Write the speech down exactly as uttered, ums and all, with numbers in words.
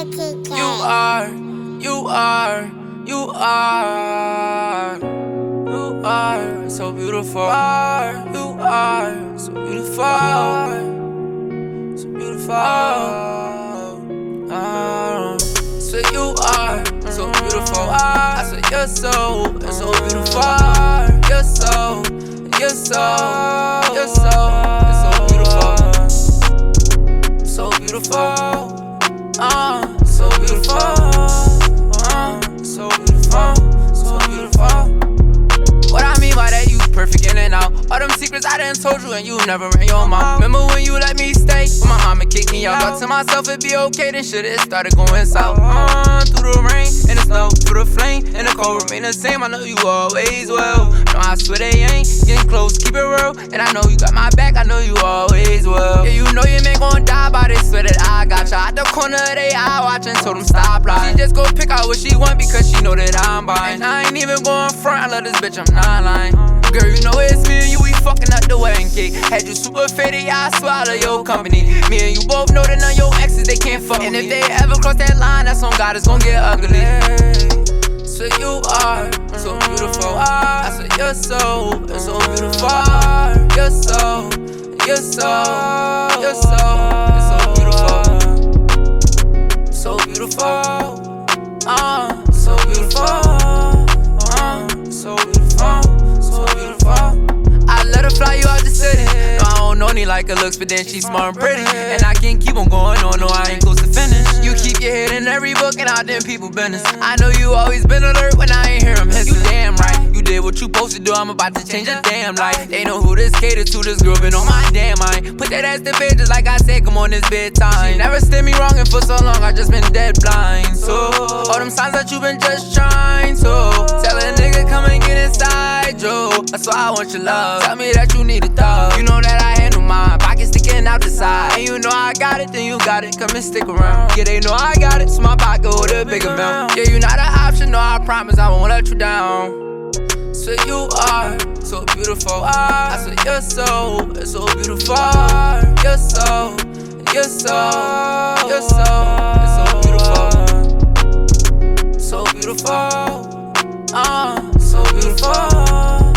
You are, you are, you are, you are so beautiful. You are, you are so beautiful, so beautiful. Uh, so you are so beautiful. I said you're so, you're so beautiful. You're so, you're so, you're so, you're so beautiful, so beautiful. Uh, so beautiful, uh, so beautiful, so beautiful. What I mean by that, you perfect in and out. All them secrets I done told you and you never ran your mouth. Remember when you let me stay? When my mama kicked me out. Thought to myself it'd be okay, then shit it started going south. Uh, through the rain and the snow, through the flame and the cold remain the same. I know you always will. No, I swear they ain't getting close, keep it real. And I know you got my back, I know you always will. Yeah, you know you ain't gon' die by this, swear that I got ya. Out the corner of they eye watching, told them stop lying. She just go pick out what she want because she know that I'm buying. And I ain't even going front, I love this bitch, I'm not lying. Girl, you know it's me and you, we fucking up the wedding cake. Had you super faded, yeah, I swear I love your company. Me and you both know that none of your exes, they can't fuck. And if they ever cross that line, that's on God, it's gon' get ugly. So you are so beautiful. I said you're so, you're so beautiful. You're so, you're so, you're so, you're so beautiful, so beautiful. Uh, so beautiful. Uh, so beautiful. So beautiful. I let her fly you out the city. No, I don't know any like her looks, but then she's smart and pretty. And I can keep on going on, no, I ain't close to finish. You keep your head in every book and out them people business. I know you always been alert when I ain't hear him hiss. You damn right, you did what you supposed to do, I'm about to change your damn life. They know who this cater to, this girl been on my damn mind. Put that ass to bed just like I said, come on, this bedtime. She never steered me wrong and for so long, I just been dead blind. So, all them signs that you been just trying to tell a nigga come and get inside, Joe. That's why I want your love. Tell me that you need a thug. You know that I handle mine, pockets sticking out the side. And you know I got it, then you got it, come and stick around. Yeah, they know I got it, so my pocket hold a big amount. Yeah, you not an option, no, I promise I won't let you down. So you are so beautiful. I said you're so, you're so beautiful. You're so, you're so, you're so, you're so beautiful, so beautiful. Uh, so beautiful.